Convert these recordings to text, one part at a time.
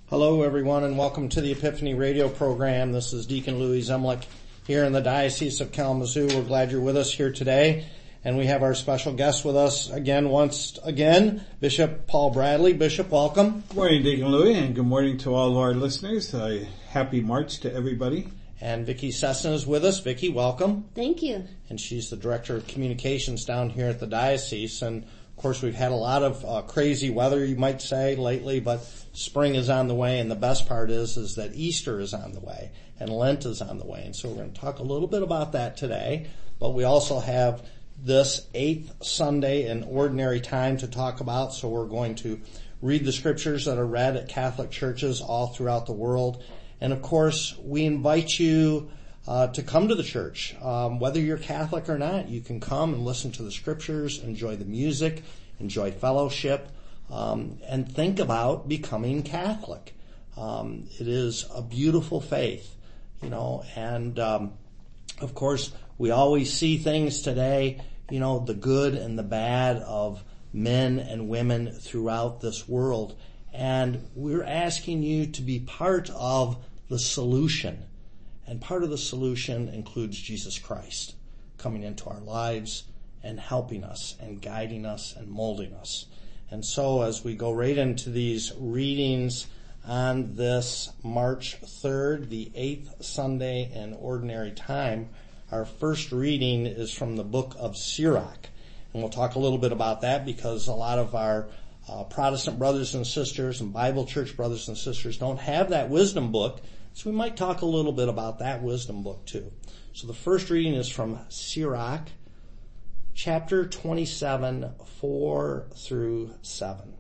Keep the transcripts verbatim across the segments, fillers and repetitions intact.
Hello, everyone, and welcome to the Epiphany radio program. This is Deacon Louis Zemlich here in the Diocese of Kalamazoo. We're glad you're with us here today, and we have our special guest with us again, once again, Bishop Paul Bradley. Bishop, welcome. Good morning, Deacon Louis, and good morning to all of our listeners. A happy March to everybody. And Vicki Cessna is with us. Vicki, welcome. Thank you. And she's the Director of Communications down here at the Diocese. And of course, we've had a lot of uh, crazy weather, you might say, lately, but spring is on the way, and the best part is, is that Easter is on the way, and Lent is on the way. And so we're going to talk a little bit about that today, but we also have this eighth Sunday in Ordinary Time to talk about, so we're going to read the scriptures that are read at Catholic churches all throughout the world. And of course, we invite you uh, to come to the church. Um, whether you're Catholic or not, you can come and listen to the scriptures, enjoy the music, enjoy fellowship, um, and think about becoming Catholic. Um, it is a beautiful faith, you know, and um, of course, we always see things today, you know, the good and the bad of men and women throughout this world. And we're asking you to be part of the solution. And part of the solution includes Jesus Christ coming into our lives and helping us and guiding us and molding us. And so as we go right into these readings on this March third, the eighth Sunday in Ordinary Time, our first reading is from the book of Sirach. And we'll talk a little bit about that because a lot of our uh, Protestant brothers and sisters and Bible church brothers and sisters don't have that wisdom book. So we might talk a little bit about that wisdom book too. So the first reading is from Sirach, chapter twenty-seven, four through seven.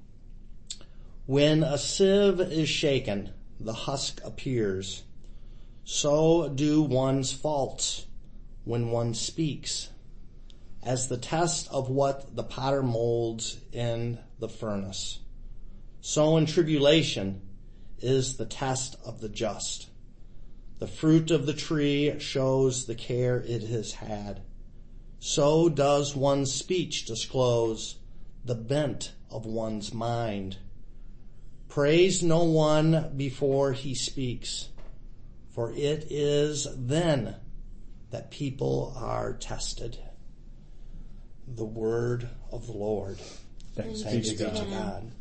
When a sieve is shaken, the husk appears. So do one's faults when one speaks, as the test of what the potter molds in the furnace. So in tribulation is the test of the just. The fruit of the tree shows the care it has had. So does one's speech disclose the bent of one's mind. Praise no one before he speaks, for it is then that people are tested. The word of the Lord. Thanks, Thanks be to God. God.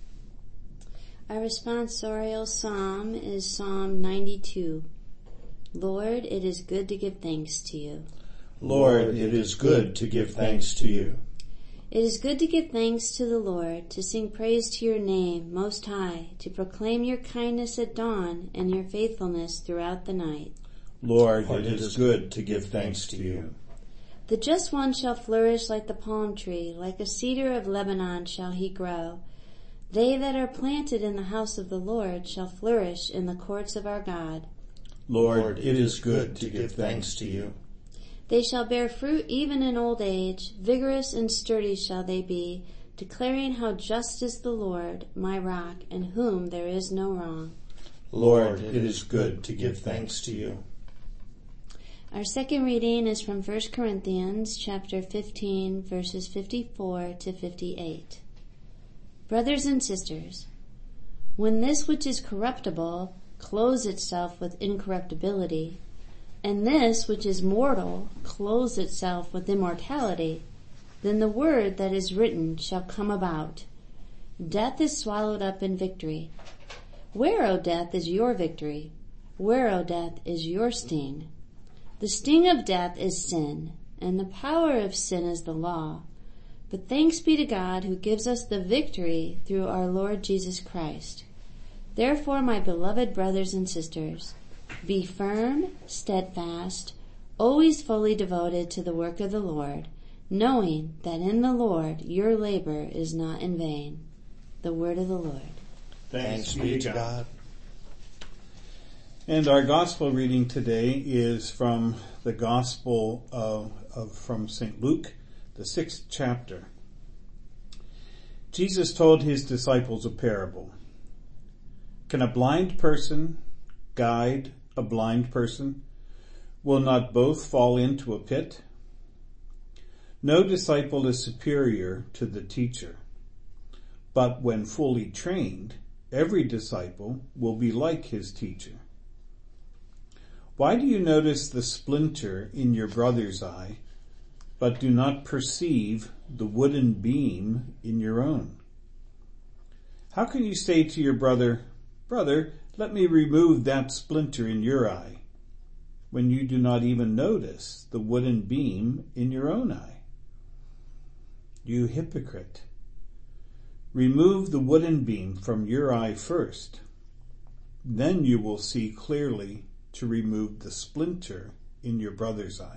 Our responsorial psalm is Psalm ninety-two. Lord, it is good to give thanks to you. Lord, it is good to give thanks to you. It is good to give thanks to the Lord, to sing praise to your name, Most High, to proclaim your kindness at dawn and your faithfulness throughout the night. Lord, it is good to give thanks to you. The just one shall flourish like the palm tree, like a cedar of Lebanon shall he grow. They that are planted in the house of the Lord shall flourish in the courts of our God. Lord, it is good to give thanks to you. They shall bear fruit even in old age, vigorous and sturdy shall they be, declaring how just is the Lord, my rock, in whom there is no wrong. Lord, it is good to give thanks to you. Our second reading is from First Corinthians chapter fifteen, verses fifty-four to fifty-eight. Brothers and sisters, when this which is corruptible clothes itself with incorruptibility, and this which is mortal clothes itself with immortality, then the word that is written shall come about. Death is swallowed up in victory. Where, O death, is your victory? Where, O death, is your sting? The sting of death is sin, and the power of sin is the law. But thanks be to God who gives us the victory through our Lord Jesus Christ. Therefore, my beloved brothers and sisters, be firm, steadfast, always fully devoted to the work of the Lord, knowing that in the Lord your labor is not in vain. The word of the Lord. Thanks be to God. And our gospel reading today is from the Gospel of, of from Saint Luke, the sixth chapter. Jesus told his disciples a parable. Can a blind person guide a blind person? Will not both fall into a pit? No disciple is superior to the teacher, but when fully trained, Every disciple will be like his teacher. Why do you notice the splinter in your brother's eye, but do not perceive the wooden beam in your own? How can you say to your brother, "Brother, let me remove that splinter in your eye," when you do not even notice the wooden beam in your own eye? You hypocrite! Remove the wooden beam from your eye first. Then you will see clearly to remove the splinter in your brother's eye.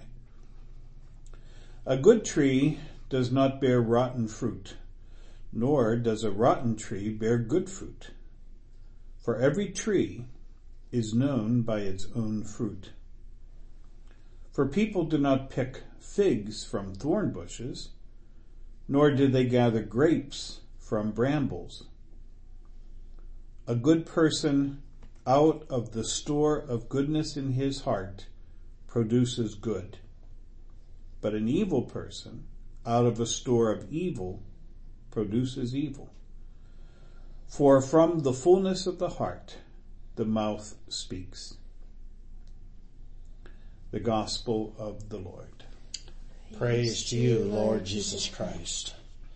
A good tree does not bear rotten fruit, nor does a rotten tree bear good fruit. For every tree is known by its own fruit. For people do not pick figs from thorn bushes, nor do they gather grapes from brambles. A good person out of the store of goodness in his heart produces good, but an evil person out of a store of evil produces evil. For from the fullness of the heart the mouth speaks. The Gospel of the Lord. Praise to you, Lord Jesus Christ.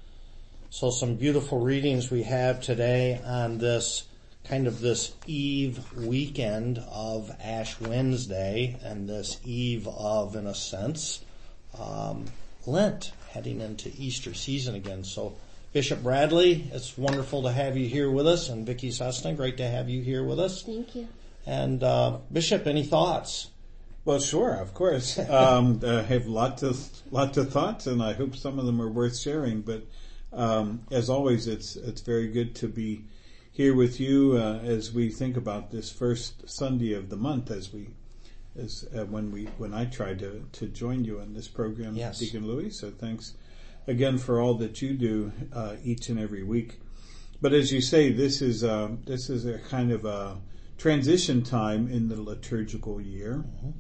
So some beautiful readings we have today on this kind of this eve weekend of Ash Wednesday and this eve of, in a sense, um, Lent, heading into Easter season again. So Bishop Bradley, it's wonderful to have you here with us, and Vicki Sessna, great to have you here with us. Thank you. And uh, Bishop, any thoughts? Well, sure, of course. um, I have lots of lots of thoughts, and I hope some of them are worth sharing. But um, as always, it's it's very good to be here with you uh, as we think about this first Sunday of the month. As we, as uh, when we when I tried to to join you on this program, yes. Deacon Louis. So thanks again for all that you do uh, each and every week. But as you say, this is uh, this is a kind of a transition time in the liturgical year. Mm-hmm.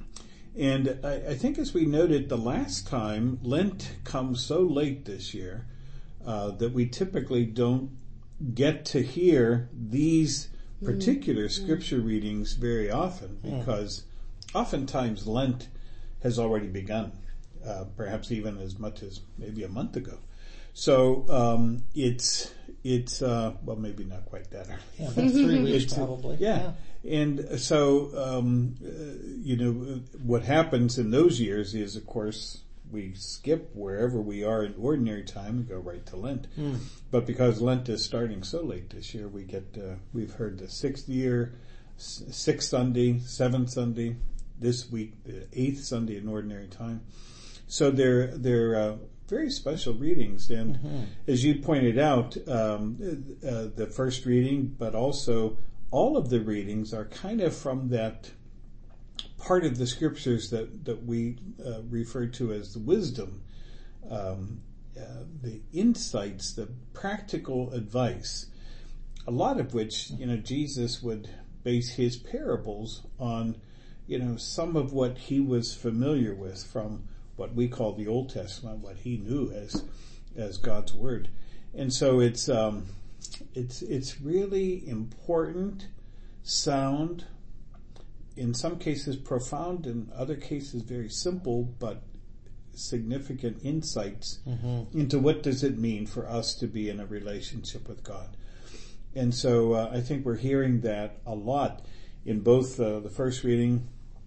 And I, I think as we noted the last time, Lent comes so late this year uh, that we typically don't get to hear these particular mm-hmm. scripture readings very often, because mm. oftentimes Lent has already begun, uh, perhaps even as much as maybe a month ago. So um, it's, it's uh, well, maybe not quite that early. Yeah, about three weeks probably. Yeah. yeah. And so, um, uh, you know, what happens in those years is, of course, we skip wherever we are in ordinary time and go right to Lent. Mm. But because Lent is starting so late this year, we get, uh, we've heard the sixth year, s- sixth Sunday, seventh Sunday, this week, the eighth Sunday in ordinary time. So they're, they're, uh, very special readings. And mm-hmm. as you pointed out, um, uh, the first reading, but also all of the readings are kind of from that part of the scriptures that, that we uh, refer to as the wisdom, um, uh, the insights, the practical advice, a lot of which, you know, Jesus would base his parables on, you know, some of what he was familiar with from what we call the Old Testament, what he knew as as God's Word. And so it's um, it's it's really important, sound, in some cases profound, in other cases very simple, but significant insights mm-hmm. into what does it mean for us to be in a relationship with God. And so uh, I think we're hearing that a lot in both uh, the first reading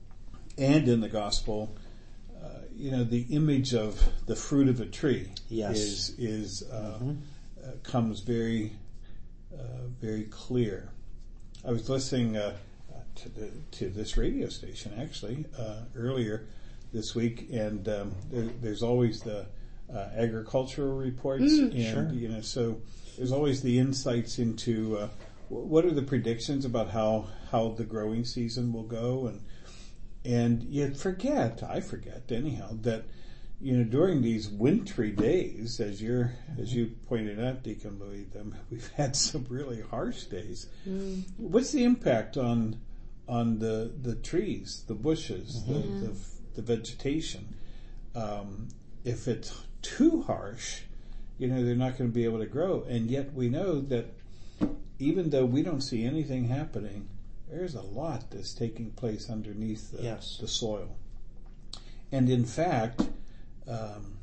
and in the Gospel. Uh, you know, the image of the fruit of a tree yes. is is uh, mm-hmm. uh, comes very uh, very clear. I was listening uh, to the to this radio station actually uh, earlier this week, and um, there, there's always the uh, agricultural reports, mm, and sure. you know, so there's always the insights into uh, what are the predictions about how how the growing season will go, and and you forget, I forget anyhow, that you know during these wintry days, as you're as you pointed out, Deacon Louis, them we've had some really harsh days. Mm. What's the impact on on the the trees, the bushes, mm-hmm. the, the the vegetation? Um, if it's too harsh, you know they're not going to be able to grow, and yet we know that even though we don't see anything happening, there's a lot that's taking place underneath the, yes. the soil. And in fact, um,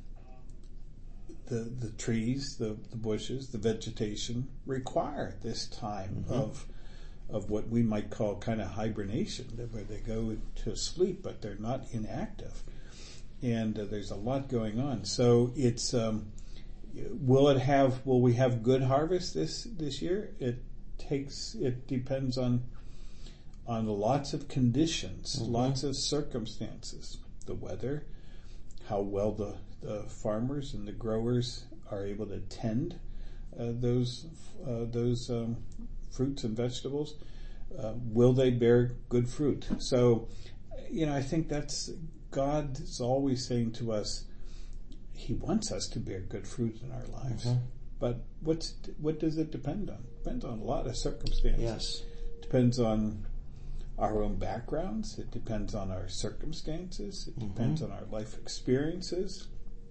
the the trees, the, the bushes, the vegetation require this time mm-hmm. of of what we might call kind of hibernation, where they go to sleep, but they're not inactive. And uh, there's a lot going on. So it's, um, will it have, will we have good harvest this, this year? It takes, it depends on, on lots of conditions, mm-hmm. lots of circumstances, the weather, how well the, the farmers and the growers are able to tend uh, those, uh, those, um, fruits and vegetables. Uh, will they bear good fruit? So, you know, I think that's, God is always saying to us, He wants us to bear good fruit in our lives. Mm-hmm. But what's, what does it depend on? It depends on a lot of circumstances. Yes. It depends on our own backgrounds. It depends on our circumstances. It mm-hmm. depends on our life experiences.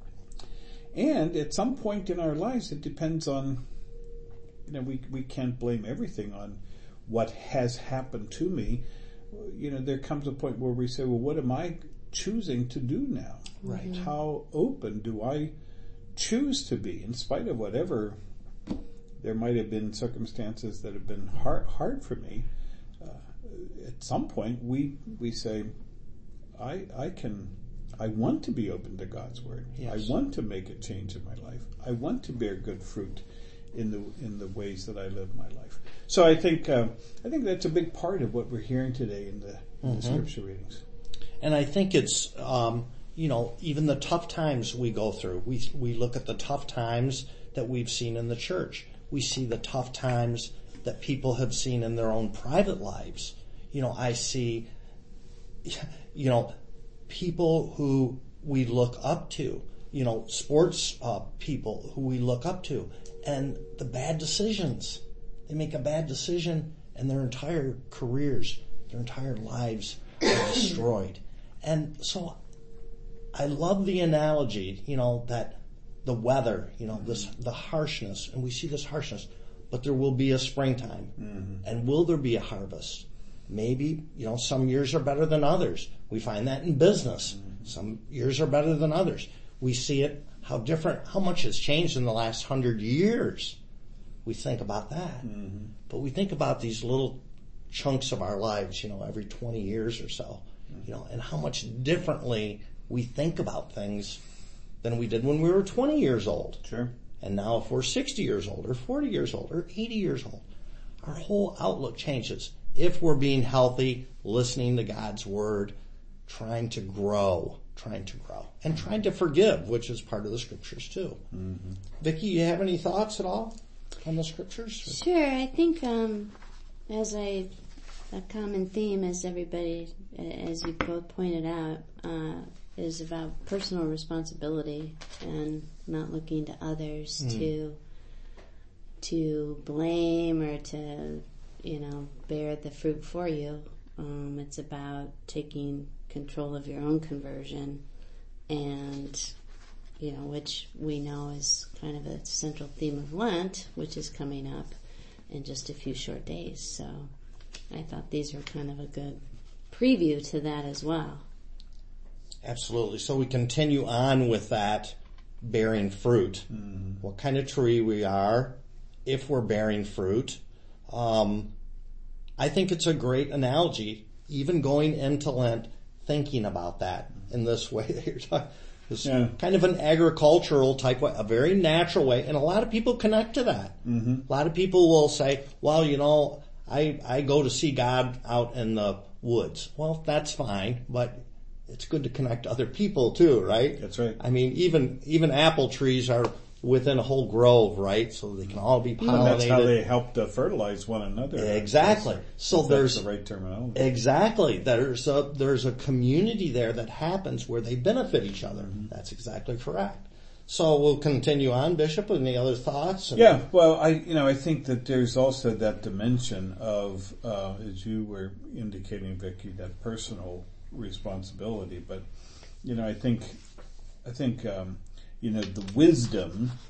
And at some point in our lives, it depends on, you know, we, we can't blame everything on what has happened to me. You know, there comes a point where we say, well, what am I choosing to do now? Right. Mm-hmm. How open do I choose to be in spite of whatever there might have been circumstances that have been hard, hard for me? Uh, at some point we, we say, I, I can, I want to be open to God's word. Yes. I want to make a change in my life. I want to bear good fruit in the in the ways that I live my life. So I think uh, I think that's a big part of what we're hearing today in the, in mm-hmm. the scripture readings. And I think it's um, you know, even the tough times we go through. We we look at the tough times that we've seen in the church. We see the tough times that people have seen in their own private lives. You know, I see, you know, people who we look up to. You know, sports uh, people who we look up to. And the bad decisions. They make a bad decision and their entire careers, their entire lives are destroyed. And so I love the analogy, you know, that the weather, you know, this, the harshness, and we see this harshness, but there will be a springtime. Mm-hmm. And will there be a harvest? Maybe, you know, some years are better than others. We find that in business. Mm-hmm. Some years are better than others. We see it, how different, how much has changed in the last hundred years. We think about that. Mm-hmm. But we think about these little chunks of our lives, you know, every twenty years or so, mm-hmm. you know, and how much differently we think about things than we did when we were twenty years old. Sure. And now if we're sixty years old or forty years old or eighty years old, our whole outlook changes. If we're being healthy, listening to God's word, trying to grow, trying to grow, and trying to forgive, which is part of the scriptures too. Mm-hmm. Vicki, you have any thoughts at all on the scriptures? Sure. I think um, as I, a common theme, as everybody, as you both pointed out, uh, is about personal responsibility and not looking to others mm. to to blame or to, you know, bear the fruit for you. Um, it's about taking control of your own conversion, and, you know, which we know is kind of a central theme of Lent, which is coming up in just a few short days. So I thought these were kind of a good preview to that as well. Absolutely. So we continue on with that bearing fruit. Mm-hmm. What kind of tree we are, if we're bearing fruit. Um, I think it's a great analogy, even going into Lent, thinking about that in this way that you're talking. It's yeah. kind of an agricultural type way, a very natural way, and a lot of people connect to that. Mm-hmm. A lot of people will say, well, you know, I, I go to see God out in the woods. Well, that's fine, but it's good to connect to other people too, right? That's right. I mean, even, even apple trees are within a whole grove, right? So they can all be pollinated. And that's how they help to fertilize one another. Exactly. That's, so that's there's the right terminology. Exactly. There's a there's a community there that happens where they benefit each other. Mm-hmm. That's exactly correct. So we'll continue on, Bishop. Any other thoughts? Yeah. Well, I you know I think that there's also that dimension of uh, as you were indicating, Vicki, that personal responsibility. But you know, I think I think. Um, You know, the wisdom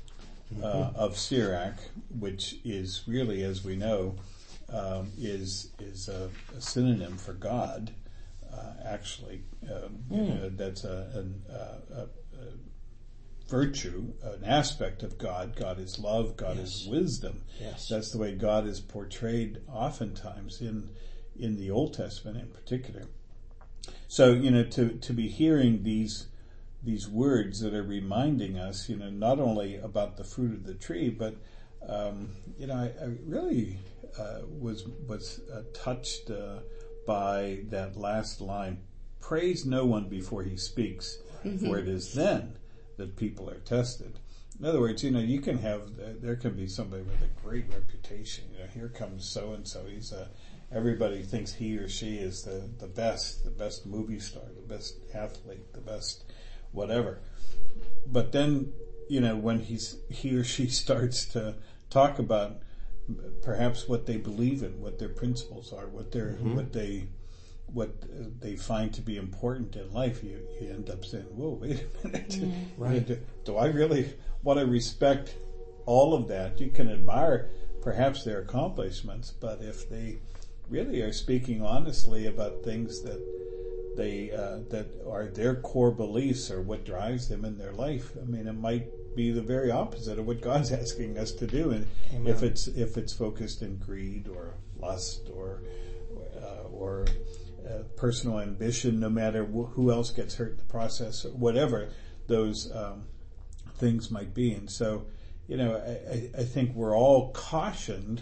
uh, mm-hmm. of Sirach, which is really, as we know, um, is is a, a synonym for God. Uh, actually, um, mm. you know, that's a, an, uh, a, a virtue, an aspect of God. God is love. God yes. is wisdom. Yes. That's the way God is portrayed oftentimes in in the Old Testament, in particular. So, you know, to to be hearing these these words that are reminding us, you know, not only about the fruit of the tree, but um, you know, I, I really uh, was was uh, touched. Uh, by that last line, praise no one before he speaks, mm-hmm. for it is then that people are tested. In other words, you know, you can have, there can be somebody with a great reputation. You know, here comes so-and-so. He's a, everybody thinks he or she is the, the best, the best movie star, the best athlete, the best whatever. But then, you know, when he's, he or she starts to talk about perhaps what they believe in, what their principles are, what their mm-hmm. what they what uh, they find to be important in life, you, you end up saying, "Whoa, wait a minute! Yeah. Right. do, do I really want to respect all of that?" You can admire perhaps their accomplishments, but if they really are speaking honestly about things that they uh, that are their core beliefs or what drives them in their life, I mean, it might be the very opposite of what God's asking us to do, and Amen. if it's if it's focused in greed or lust or uh, or uh, personal ambition, no matter wh- who else gets hurt in the process, or whatever those um, things might be. And so, you know, I, I think we're all cautioned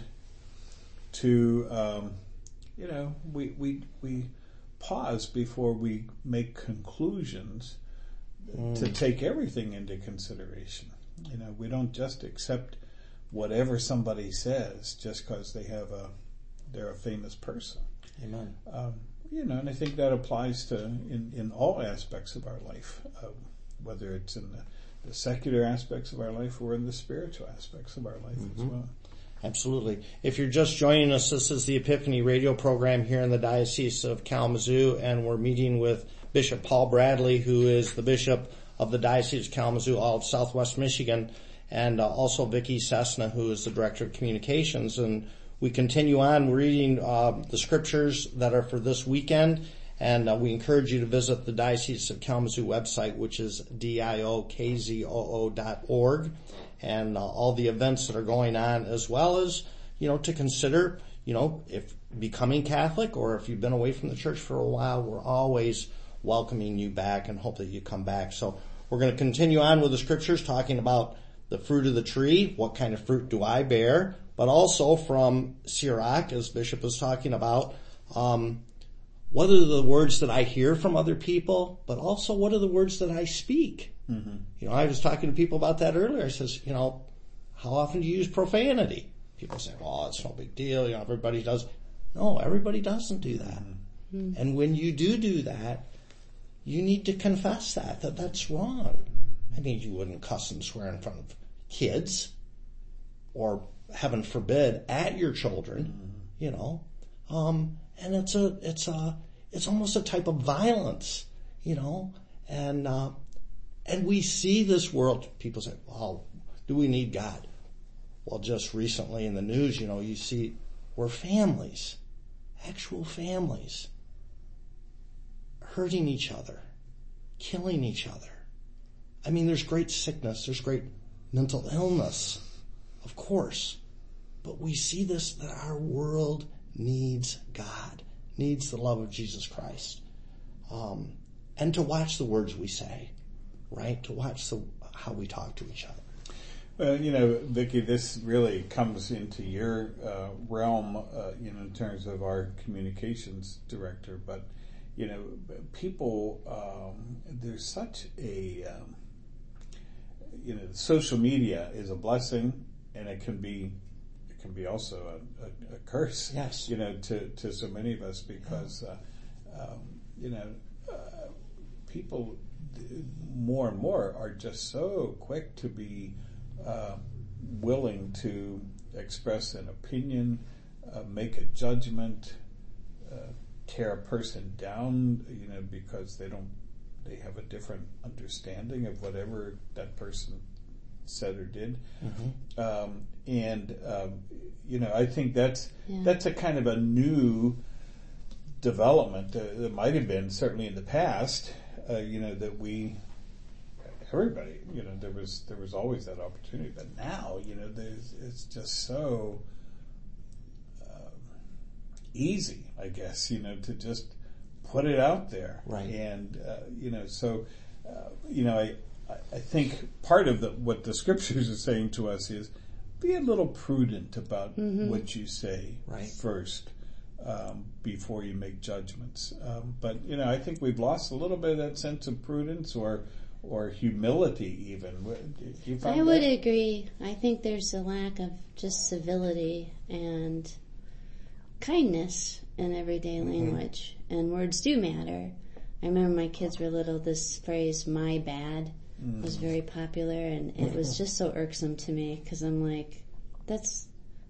to, um, you know, we we we pause before we make conclusions. Mm. To take everything into consideration. You know, we don't just accept whatever somebody says just because they have a, they're a famous person. Amen. Um, you know, and I think that applies to in, in all aspects of our life, uh, whether it's in the, the secular aspects of our life or in the spiritual aspects of our life mm-hmm. as well. Absolutely. If you're just joining us, this is the Epiphany radio program here in the Diocese of Kalamazoo, and we're meeting with Bishop Paul Bradley, who is the Bishop of the Diocese of Kalamazoo, all of Southwest Michigan, and uh, also Vicki Cessna, who is the Director of Communications. And we continue on reading uh, the scriptures that are for this weekend, and uh, we encourage you to visit the Diocese of Kalamazoo website, which is D I O K Z O O dot org, and uh, all the events that are going on, as well as, you know, to consider, you know, if becoming Catholic or if you've been away from the church for a while, we're always welcoming you back and hope that you come back. So we're going to continue on with the scriptures, talking about the fruit of the tree. What kind of fruit do I bear? But also from Sirach, as Bishop was talking about, um, what are the words that I hear from other people, but also what are the words that I speak? Mm-hmm. You know, I was talking to people about that earlier. I says, you know, how often do you use profanity? People say, well, it's no big deal. You know, everybody does. No, everybody doesn't do that. Mm-hmm. And when you do do that, you need to confess that, that that's wrong. I mean, you wouldn't cuss and swear in front of kids or, heaven forbid, at your children, mm-hmm. you know. Um, and it's a, it's a, it's almost a type of violence, you know. And, uh, and we see this world, people say, well, do we need God? Well, just recently in the news, you know, you see where families, actual families, hurting each other, killing each other. I mean, there's great sickness, there's great mental illness, of course. But we see this, that our world needs God, needs the love of Jesus Christ. Um, and to watch the words we say, right? To watch the, how we talk to each other. Well, you know, Vicki, this really comes into your uh, realm, uh, you know, in terms of our communications director. But, you know, people, um, there's such a, um, you know, social media is a blessing, and it can be, it can be also a, a, a curse. Yes. You know, to, to so many of us, because, uh, um, you know, uh, people more and more are just so quick to be uh, willing to express an opinion, uh, make a judgment, uh, tear a person down, you know, because they don't, they have a different understanding of whatever that person said or did. Mm-hmm. Um, and, um, you know, I think that's, Yeah. that's a kind of a new development uh, that might have been certainly in the past, uh, you know, that we, everybody, you know, there was, there was always that opportunity, but now, you know, there's, it's just so, uh, easy, I guess, you know, to just put it out there. Right. And, uh, you know, so, uh, you know, I, I think part of the, what the scriptures are saying to us is be a little prudent about Mm-hmm. what you say Right. first, um, before you make judgments. Um, but, you know, I think we've lost a little bit of that sense of prudence or, or humility even. Do you find I would that? agree. I think there's a lack of just civility and kindness in everyday language. And words do matter. I remember my kids were little, this phrase, my bad, Mm. was very popular, and it was just so irksome to me because I'm like, that's,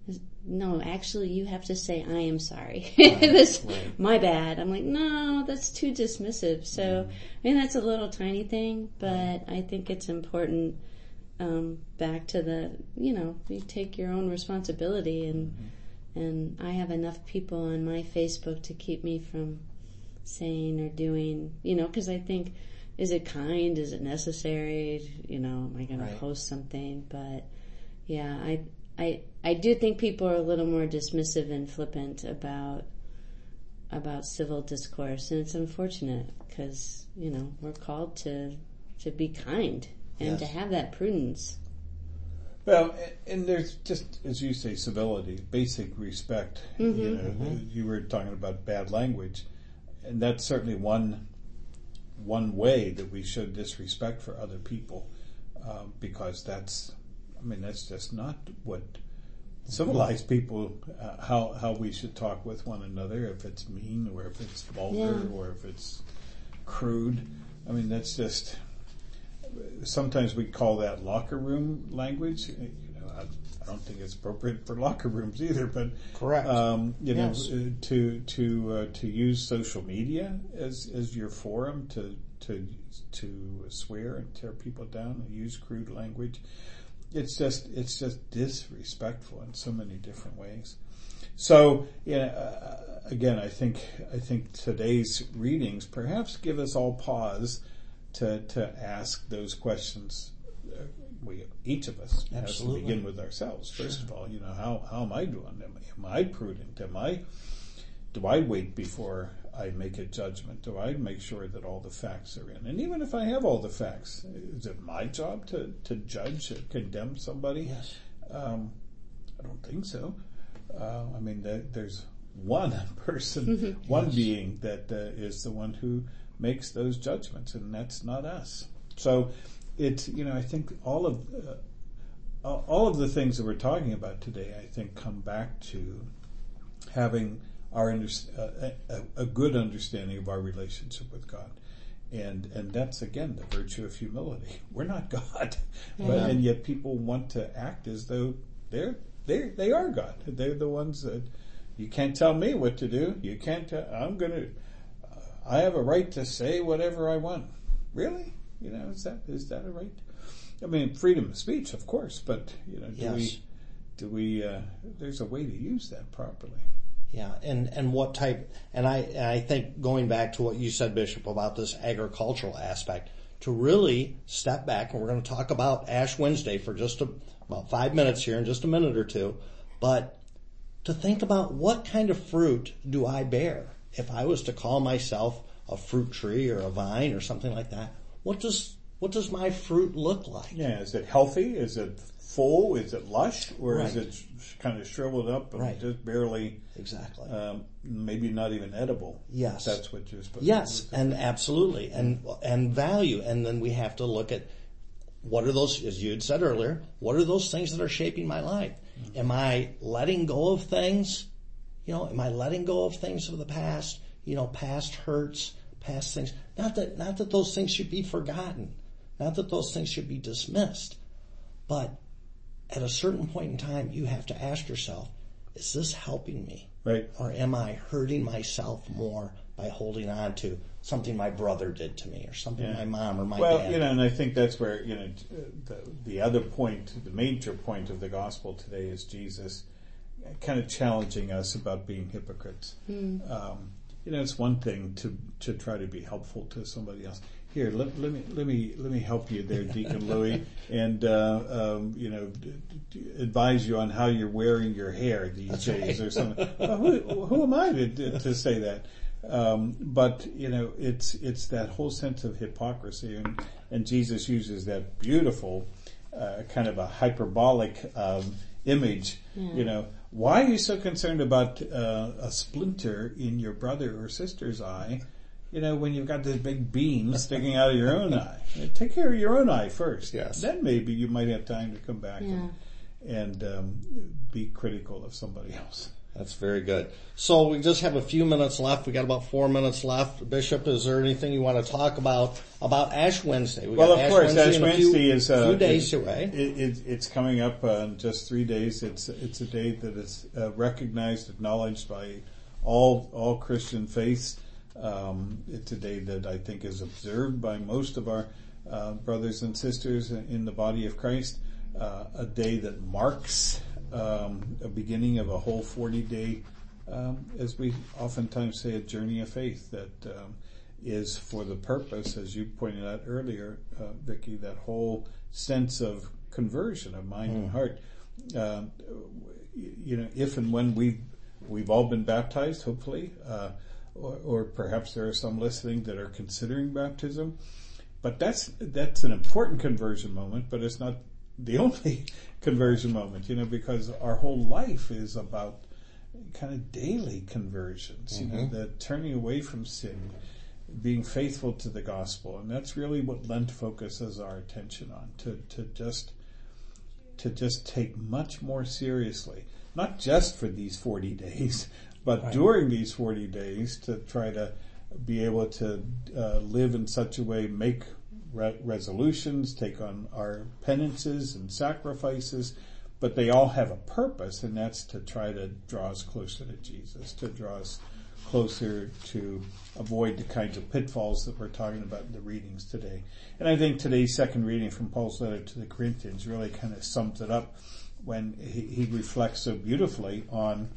no, actually you have to say, I am sorry. this, right. my bad. I'm like, no, that's too dismissive. So, Mm. I mean, that's a little tiny thing, but I think it's important, um, back to the, you know, you take your own responsibility, and, Mm-hmm. and I have enough people on my Facebook to keep me from saying or doing, you know, because I think, is it kind? Is it necessary? You know, am I going Right. to post something? But yeah, I, I, I do think people are a little more dismissive and flippant about, about civil discourse, and it's unfortunate because, you know, we're called to, to be kind and Yes. to have that prudence. Well, and there's just, as you say, civility, basic respect. Mm-hmm. You know, you were talking about bad language, and that's certainly one one way that we show disrespect for other people, um, because that's, I mean, that's just not what civilized people, uh, how how we should talk with one another. If it's mean, or if it's vulgar, Yeah. or if it's crude, I mean, that's just. Sometimes we call that locker room language. You know, I, I don't think it's appropriate for locker rooms either. But Correct. Um, you Yes. know, uh, to to uh, to use social media as as your forum to to to swear and tear people down and use crude language. It's just it's just disrespectful in so many different ways. So, yeah, uh, again, I think I think today's readings perhaps give us all pause to to ask those questions. Uh, we each of us has to Absolutely. begin with ourselves first of all. You know, how how am I doing? Am, am I prudent? Am I? Do I wait before I make a judgment? Do I make sure that all the facts are in? And even if I have all the facts, is it my job to to judge or condemn somebody? Yes. Um, I don't think so. Uh, I mean, there, there's one person, one Yes. being that uh, is the one who makes those judgments, and that's not us. So, it's, you know, I think all of uh, all of the things that we're talking about today, I think, come back to having our under, uh, a, a good understanding of our relationship with God. And and that's, again, the virtue of humility. We're not God, but, Yeah. and yet people want to act as though they're they they are God. They're the ones that you can't tell me what to do. You can't. Tell, I'm gonna. Uh, I have a right to say whatever I want. Really? You know, is that is that a right? I mean, freedom of speech, of course, but you know, do Yes. we do we? Uh, there's a way to use that properly. Yeah, and, and what type, and I, and I think going back to what you said, Bishop, about this agricultural aspect, to really step back, and we're going to talk about Ash Wednesday for just a, about five minutes here in just a minute or two, but to think about what kind of fruit do I bear? If I was to call myself a fruit tree or a vine or something like that, what does, what does my fruit look like? Yeah, is it healthy? Is it full? Is it lush? Or Right. is it sh- kind of shriveled up and Right. just barely, Exactly. um, maybe not even edible? Yes. That's what you're supposed Yes, to do. and absolutely, and and value, and then we have to look at what are those, as you had said earlier, what are those things that are shaping my life? Mm-hmm. Am I letting go of things? You know, am I letting go of things of the past? You know, past hurts, past things. Not that not that those things should be forgotten, not that those things should be dismissed, but at a certain point in time, you have to ask yourself, is this helping me? Right. Or am I hurting myself more by holding on to something my brother did to me or something Yeah. my mom or my well, dad. Well, you know, and I think that's where, you know, the, the other point, the major point of the gospel today is Jesus kind of challenging us about being hypocrites. Mm. Um, you know, it's one thing to, to try to be helpful to somebody else. Here, let, let me let me let me help you there, Deacon Louis, and uh, um, you know, d- d- advise you on how you're wearing your hair these That's days, right. or something. Well, who, who am I to to say that? Um, but you know, it's it's that whole sense of hypocrisy, and, and Jesus uses that beautiful uh, kind of a hyperbolic um, image. Yeah. You know, why are you so concerned about uh, a splinter in your brother or sister's eye? You know, when you've got this big beam sticking out of your own eye. Take care of your own eye first. Yes. Then maybe you might have time to come back yeah. and, and um, be critical of somebody else. That's very good. So we just have a few minutes left. We got about four minutes left. Bishop, is there anything you want to talk about about Ash Wednesday? We well, got of Ash course, Wednesday Ash in a Wednesday few, is uh, few days it, away. It, it, it's coming up uh, in just three days. It's it's a day that is uh, recognized, acknowledged by all all Christian faiths. Um, it's a day that I think is observed by most of our uh, brothers and sisters in the body of Christ. Uh, a day that marks um, a beginning of a whole forty-day, um, as we oftentimes say, a journey of faith that um, is for the purpose, as you pointed out earlier, uh, Vicki, that whole sense of conversion of mind mm. and heart. Uh, you know, if and when we've we've all been baptized, hopefully. Uh, Or, or perhaps there are some listening that are considering baptism. But that's that's an important conversion moment, but it's not the only conversion moment, you know, because our whole life is about kind of daily conversions, mm-hmm. you know, the turning away from sin, being faithful to the gospel. And that's really what Lent focuses our attention on, to, to just to just take much more seriously, not just for these forty days, but right. during these forty days to try to be able to uh, live in such a way, make re- resolutions, take on our penances and sacrifices, but they all have a purpose, and that's to try to draw us closer to Jesus, to draw us closer to avoid the kinds of pitfalls that we're talking about in the readings today. And I think today's second reading from Paul's letter to the Corinthians really kind of sums it up when he, he reflects so beautifully on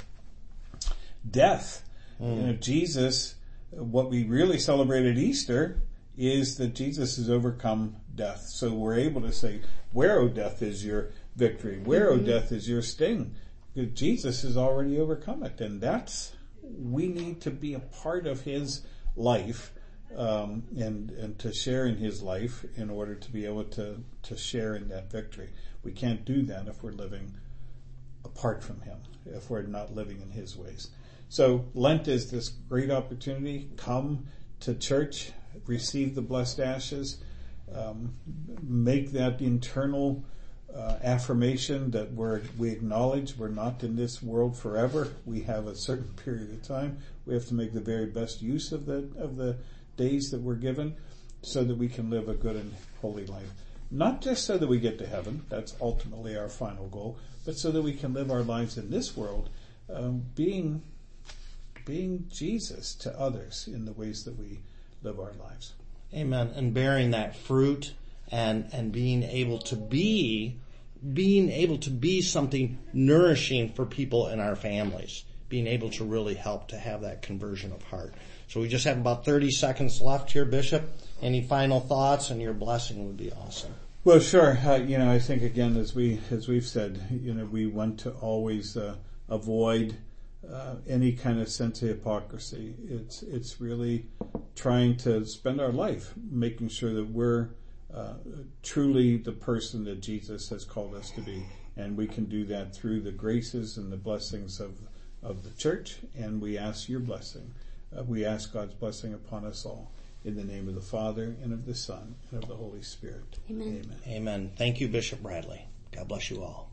death. Mm. You know, Jesus, what we really celebrate at Easter is that Jesus has overcome death. So we're able to say, where, O death, is your victory? Where, mm-hmm. O death, is your sting? Because Jesus has already overcome it. And that's, we need to be a part of his life, um, and, and to share in his life in order to be able to, to share in that victory. We can't do that if we're living apart from him, if we're not living in his ways. So Lent is this great opportunity. Come to church, receive the blessed ashes, um, make that internal uh, affirmation that we're, we acknowledge we're not in this world forever. We have a certain period of time. We have to make the very best use of the of the days that we're given, so that we can live a good and holy life. Not just so that we get to heaven, that's ultimately our final goal, but so that we can live our lives in this world, um, being being Jesus to others in the ways that we live our lives. Amen. And bearing that fruit and, and being able to be, being able to be something nourishing for people in our families. Being able to really help to have that conversion of heart. So we just have about thirty seconds left here, Bishop. Any final thoughts, and your blessing would be awesome. Well, sure. Uh, you know, I think again, as we, as we've said, you know, we want to always, uh, avoid Uh, any kind of sense of hypocrisy. It's it's really trying to spend our life making sure that we're uh, truly the person that Jesus has called us to be, and we can do that through the graces and the blessings of of the church. And we ask your blessing. Uh, we ask God's blessing upon us all. In the name of the Father and of the Son and of the Holy Spirit. Amen. Amen. Amen. Thank you, Bishop Bradley. God bless you all.